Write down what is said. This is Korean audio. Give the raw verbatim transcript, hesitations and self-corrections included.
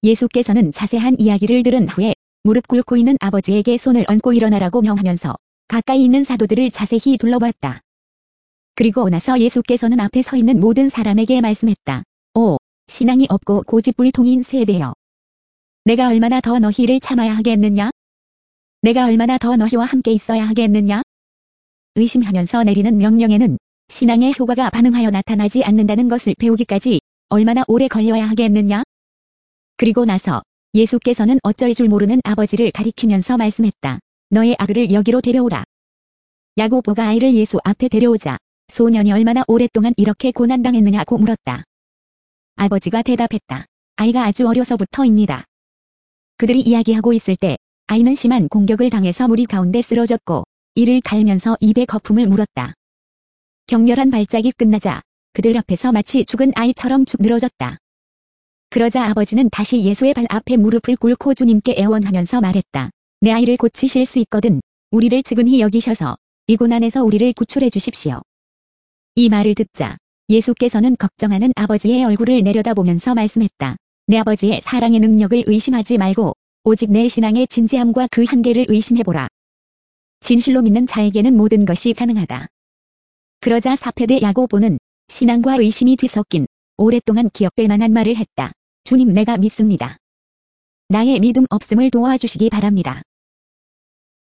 예수께서는 자세한 이야기를 들은 후에 무릎 꿇고 있는 아버지에게 손을 얹고 일어나라고 명하면서 가까이 있는 사도들을 자세히 둘러봤다. 그리고 나서 예수께서는 앞에 서 있는 모든 사람에게 말씀했다. 오, 신앙이 없고 고집불통인 세대여. 내가 얼마나 더 너희를 참아야 하겠느냐? 내가 얼마나 더 너희와 함께 있어야 하겠느냐? 의심하면서 내리는 명령에는 신앙의 효과가 반응하여 나타나지 않는다는 것을 배우기까지 얼마나 오래 걸려야 하겠느냐? 그리고 나서 예수께서는 어쩔 줄 모르는 아버지를 가리키면서 말씀했다. 너의 아들을 여기로 데려오라. 야고보가 아이를 예수 앞에 데려오자 소년이 얼마나 오랫동안 이렇게 고난당했느냐고 물었다. 아버지가 대답했다. 아이가 아주 어려서부터입니다. 그들이 이야기하고 있을 때 아이는 심한 공격을 당해서 무리 가운데 쓰러졌고 이를 갈면서 입에 거품을 물었다. 격렬한 발작이 끝나자 그들 앞에서 마치 죽은 아이처럼 축 늘어졌다. 그러자 아버지는 다시 예수의 발 앞에 무릎을 꿇고 주님께 애원하면서 말했다. 내 아이를 고치실 수 있거든 우리를 측은히 여기셔서 이 고난에서 우리를 구출해 주십시오. 이 말을 듣자 예수께서는 걱정하는 아버지의 얼굴을 내려다보면서 말씀했다. 내 아버지의 사랑의 능력을 의심하지 말고 오직 내 신앙의 진지함과 그 한계를 의심해보라. 진실로 믿는 자에게는 모든 것이 가능하다. 그러자 사페대 야고보는 신앙과 의심이 뒤섞인 오랫동안 기억될 만한 말을 했다. 주님 내가 믿습니다. 나의 믿음 없음을 도와주시기 바랍니다.